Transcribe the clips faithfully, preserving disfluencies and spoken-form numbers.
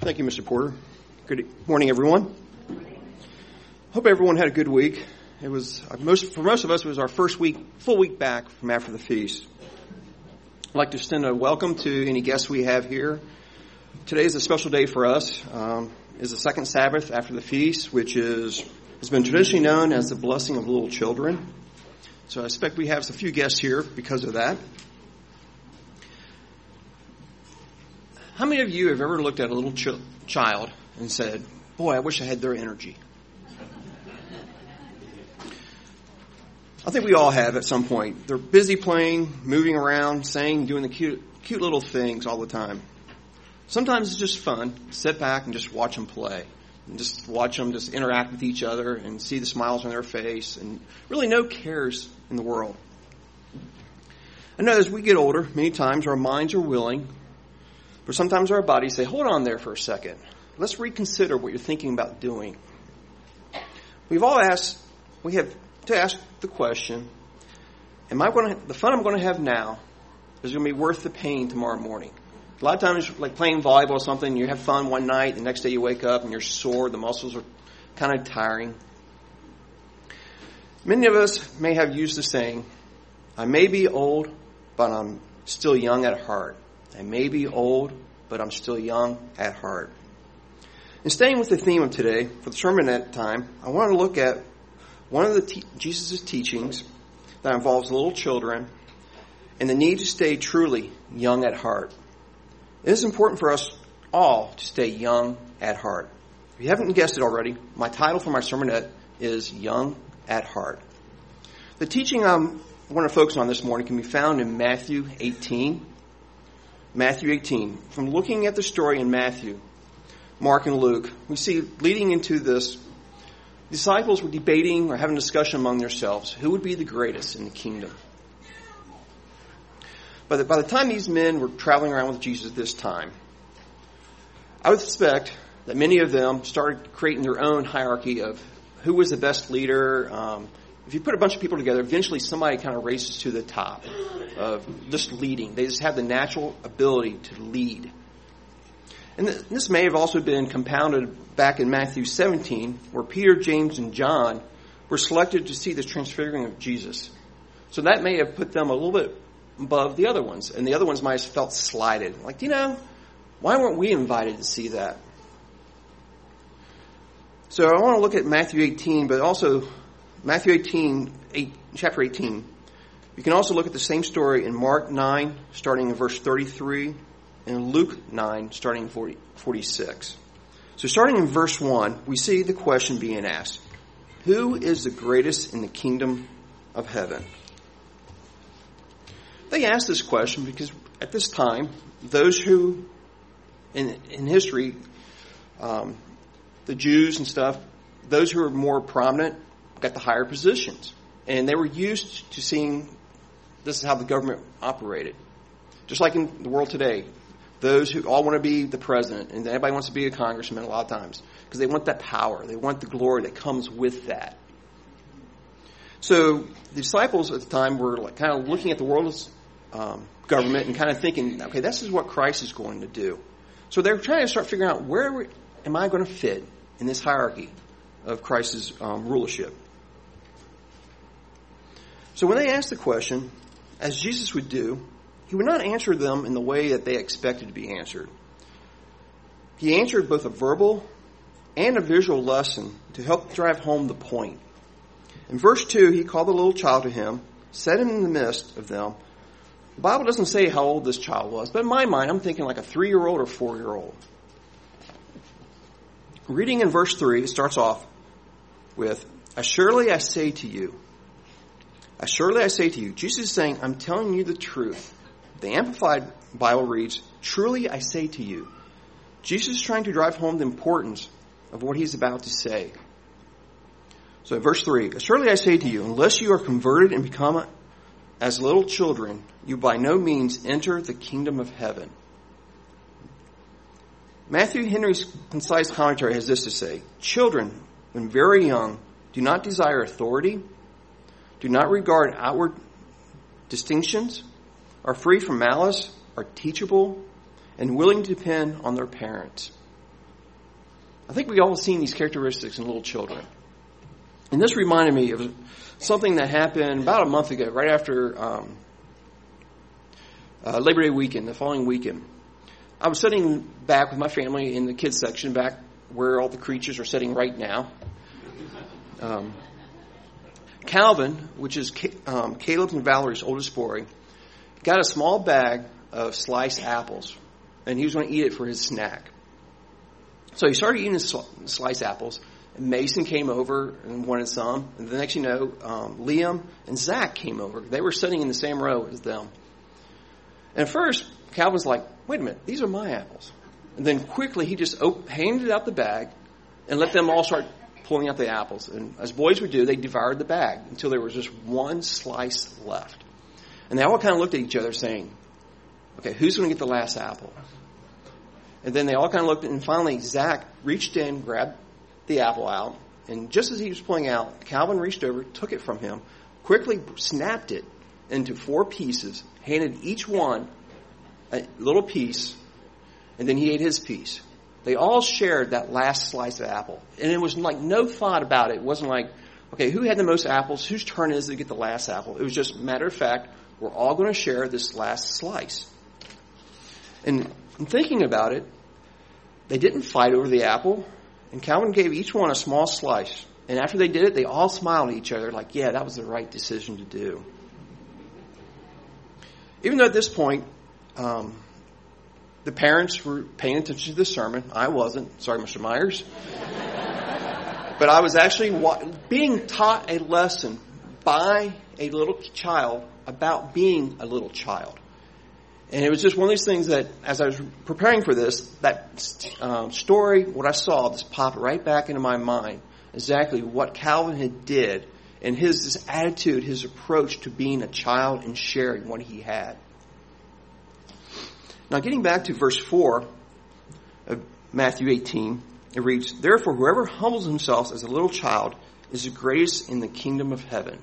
Thank you, Mister Porter. Good morning, everyone. Hope everyone had a good week. It was most for most of us. It was our first week, full week back from after the feast. I'd like to extend a welcome to any guests we have here. Today is a special day for us. Um, it's the second Sabbath after the feast, which is has been traditionally known as the blessing of little children. So I expect we have a few guests here because of that. How many of you have ever looked at a little ch- child and said, boy, I wish I had their energy? I think we all have at some point. They're busy playing, moving around, saying, doing the cute, cute little things all the time. Sometimes it's just fun. Sit back and just watch them play. And just watch them just interact with each other and see the smiles on their face and really no cares in the world. I know as we get older, many times our minds are willing, but sometimes our bodies say, hold on there for a second. Let's reconsider what you're thinking about doing. We've all asked, we have to ask the question, am I going to, the fun I'm going to have now is going to be worth the pain tomorrow morning? A lot of times, like playing volleyball or something, you have fun one night, the next day you wake up and you're sore, the muscles are kind of tiring. Many of us may have used the saying, I may be old, but I'm still young at heart. I may be old, but I'm still young at heart. And staying with the theme of today, for the sermon at time, I want to look at one of the te- Jesus' teachings that involves little children and the need to stay truly young at heart. It is important for us all to stay young at heart. If you haven't guessed it already, my title for my sermonette is Young at Heart. The teaching I want to focus on this morning can be found in Matthew eighteen. Matthew eighteen. From looking at the story in Matthew, Mark, and Luke, we see leading into this, disciples were debating or having a discussion among themselves who would be the greatest in the kingdom. By the, by the time these men were traveling around with Jesus at this time, I would suspect that many of them started creating their own hierarchy of who was the best leader. Um, if you put a bunch of people together, eventually somebody kind of races to the top of just leading. They just have the natural ability to lead. And th- this may have also been compounded back in Matthew seventeen, where Peter, James, and John were selected to see the transfiguring of Jesus. So that may have put them a little bit above the other ones. And the other ones might have felt slighted. Like, you know, why weren't we invited to see that? So I want to look at Matthew eighteen, but also Matthew eighteen, eight, chapter eighteen. You can also look at the same story in Mark nine, starting in verse thirty-three, and Luke nine, starting in forty, forty-six. So starting in verse one, we see the question being asked, who is the greatest in the kingdom of heaven? They asked this question because at this time, those who, in, in history, um, the Jews and stuff, those who were more prominent got the higher positions. And they were used to seeing this is how the government operated. Just like in the world today, those who all want to be the president, and everybody wants to be a congressman a lot of times, because they want that power. They want the glory that comes with that. So the disciples at the time were like kind of looking at the world's um, government and kind of thinking, okay, this is what Christ is going to do. So they're trying to start figuring out, where am I going to fit in this hierarchy of Christ's um, rulership? So when they asked the question, as Jesus would do, he would not answer them in the way that they expected to be answered. He answered both a verbal and a visual lesson to help drive home the point. In verse two, he called the little child to him, set him in the midst of them. The Bible doesn't say how old this child was, but in my mind, I'm thinking like a three-year-old or four-year-old. Reading in verse three, it starts off with, Assuredly I say to you, Assuredly I say to you, Jesus is saying, I'm telling you the truth. The Amplified Bible reads, Truly I say to you. Jesus is trying to drive home the importance of what he's about to say. So in verse three, Assuredly I say to you, unless you are converted and become as little children, you by no means enter the kingdom of heaven. Matthew Henry's concise commentary has this to say, Children, when very young, do not desire authority, do not regard outward distinctions, are free from malice, are teachable, and willing to depend on their parents. I think we all seen these characteristics in little children. And this reminded me of something that happened about a month ago, right after um, uh, Labor Day weekend, the following weekend. I was sitting back with my family in the kids section, back where all the creatures are sitting right now. Um, Calvin, which is um, Caleb and Valerie's oldest boy, got a small bag of sliced apples, and he was going to eat it for his snack. So he started eating his sliced apples, and Mason came over and wanted some. And the next you know, um, Liam and Zach came over. They were sitting in the same row as them. And at first, Calvin's like, wait a minute, these are my apples. And then quickly he just op- handed out the bag and let them all start pulling out the apples. And as boys would do, they devoured the bag until there was just one slice left. And they all kind of looked at each other saying, okay, who's going to get the last apple? And then they all kind of looked, and finally Zach reached in, grabbed the apple out, and just as he was pulling out, Calvin reached over, took it from him, quickly snapped it into four pieces, handed each one a little piece, and then he ate his piece. They all shared that last slice of apple. And it was like no thought about it. It wasn't like, okay, who had the most apples? Whose turn is it to get the last apple? It was just matter of fact, we're all going to share this last slice. And in thinking about it, they didn't fight over the apple. And Calvin gave each one a small slice. And after they did it, they all smiled at each other like, yeah, that was the right decision to do. Even though at this point, um, the parents were paying attention to the sermon. I wasn't. Sorry, Mister Myers. But I was actually wa- being taught a lesson by a little child about being a little child. And it was just one of these things that, as I was preparing for this, that um, story, what I saw, just popped right back into my mind. Exactly what Calvin had did and his, his attitude, his approach to being a child and sharing what he had. Now, getting back to verse four of Matthew eighteen, it reads, therefore, whoever humbles himself as a little child is the greatest in the kingdom of heaven.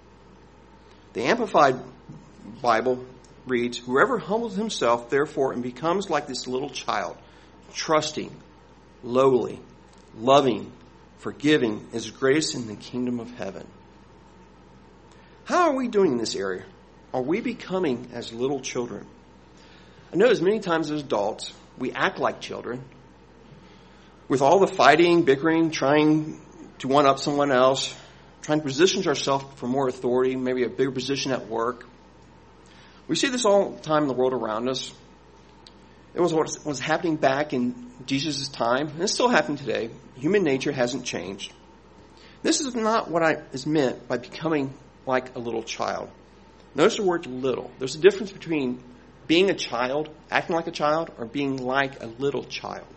The Amplified Bible reads, whoever humbles himself, therefore, and becomes like this little child, trusting, lowly, loving, forgiving, is greatest in the kingdom of heaven. How are we doing in this area? Are we becoming as little children? I know as many times as adults, we act like children. With all the fighting, bickering, trying to one-up someone else, trying to position ourselves for more authority, maybe a bigger position at work. We see this all the time in the world around us. It was what was happening back in Jesus' time, and it's still happening today. Human nature hasn't changed. This is not what I, is meant by becoming like a little child. Notice the word little. There's a difference between being a child, acting like a child, or being like a little child.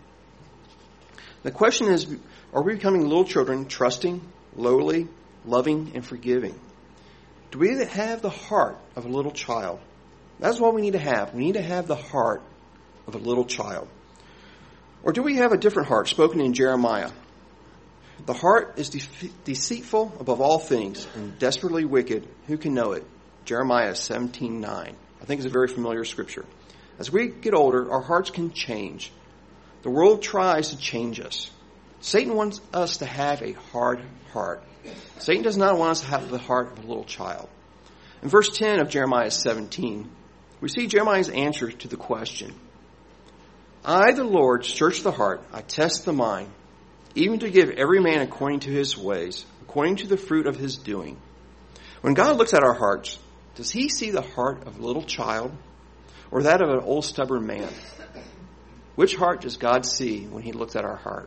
The question is, are we becoming little children, trusting, lowly, loving, and forgiving? Do we have the heart of a little child? That's what we need to have. We need to have the heart of a little child. Or do we have a different heart spoken in Jeremiah? The heart is de- deceitful above all things and desperately wicked. Who can know it? Jeremiah seventeen nine. I think it's a very familiar scripture. As we get older, our hearts can change. The world tries to change us. Satan wants us to have a hard heart. Satan does not want us to have the heart of a little child. In verse ten of Jeremiah seventeen, we see Jeremiah's answer to the question. I, the Lord, search the heart. I test the mind, even to give every man according to his ways, according to the fruit of his doing. When God looks at our hearts, does he see the heart of a little child or that of an old stubborn man? Which heart does God see when he looks at our heart?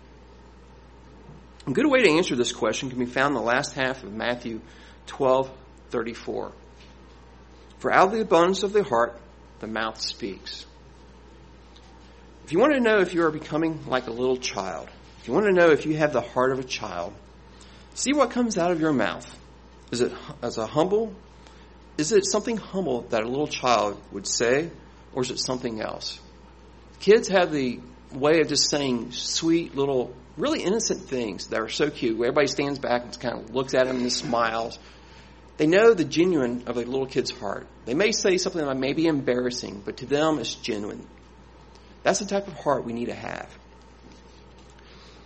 A good way to answer this question can be found in the last half of Matthew twelve thirty-four. For out of the abundance of the heart, the mouth speaks. If you want to know if you are becoming like a little child, if you want to know if you have the heart of a child, see what comes out of your mouth. Is it as a humble? Is it something humble that a little child would say, or is it something else? Kids have the way of just saying sweet little, really innocent things that are so cute. Where everybody stands back and kind of looks at them and smiles. They know the genuine of a little kid's heart. They may say something that may be embarrassing, but to them it's genuine. That's the type of heart we need to have.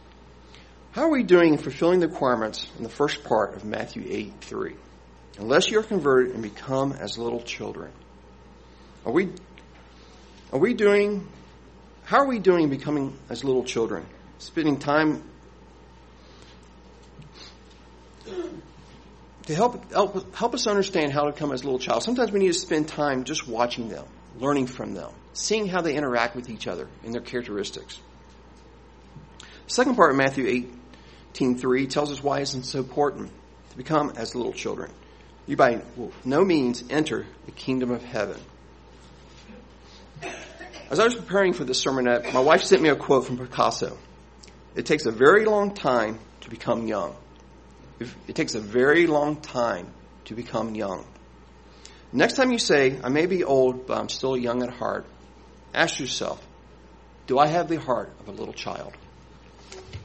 How are we doing in fulfilling the requirements in the first part of Matthew eight three? Unless you are converted and become as little children. Are we are we doing how are we doing becoming as little children? Spending time to help help help us understand how to become as a little child. Sometimes we need to spend time just watching them, learning from them, seeing how they interact with each other and their characteristics. The second part of Matthew eighteen three tells us why it's so important to become as little children. You by no means enter the kingdom of heaven. As I was preparing for this sermonette, my wife sent me a quote from Picasso. It takes a very long time to become young. It takes a very long time to become young. Next time you say, I may be old, but I'm still young at heart, ask yourself, do I have the heart of a little child?